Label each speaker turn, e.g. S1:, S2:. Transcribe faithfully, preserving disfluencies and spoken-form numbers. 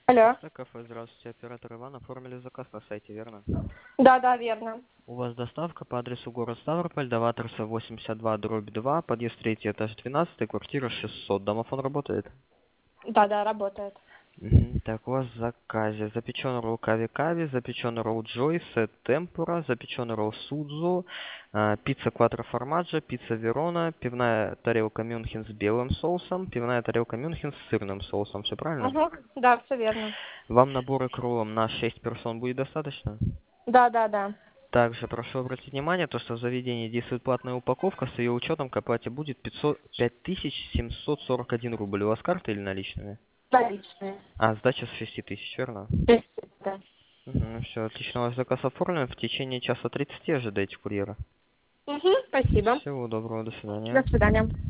S1: Алло.
S2: Почта, кафе, здравствуйте, оператор Иван, оформили заказ на сайте, верно?
S1: Да, да, верно.
S2: У вас доставка по адресу город Ставрополь, до Ватерса восемьдесят два, дробь два, подъезд третий, этаж двенадцатый, квартира шестьсот. Домофон работает?
S1: Да, да, работает.
S2: Мгм. Так, у вас в заказе запеченный ролл кави-кави, запеченный ролл Джой, сет темпура, запеченный ролл Судзу, а, пицца кватро формаджо, пицца Верона, пивная тарелка Мюнхен с белым соусом, пивная тарелка Мюнхен с сырным соусом. Все правильно?
S1: Угу. Да, все верно.
S2: Вам набора к роллам на шесть персон будет достаточно?
S1: Да, да, да.
S2: Также прошу обратить внимание, то, что в заведении действует платная упаковка, с ее учетом к оплате будет пятьсот, пять тысяч семьсот сорок один рубль. У вас карта или наличными?
S1: Наличные.
S2: А, сдача с шести тысяч, верно?
S1: Да.
S2: Угу, все, отлично, ваш заказ оформлен. В течение часа тридцати ожидайте курьера.
S1: Угу, спасибо.
S2: Всего доброго, до
S1: До
S2: свидания.
S1: свидания.